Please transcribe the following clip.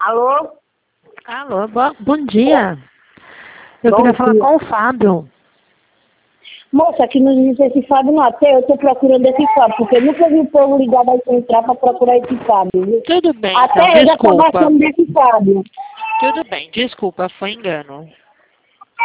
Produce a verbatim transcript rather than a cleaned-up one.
Alô? Alô, bo bom dia. Eu Bom queria falar dia. com o Fábio. Moça, aqui não diz esse Fábio não, até eu estou procurando esse Fábio, porque eu nunca vi o povo ligado aí entrar para procurar esse Fábio, viu? Tudo bem, Até então, eu já estou desculpa. gostando desse Fábio. Tudo bem, desculpa, foi engano.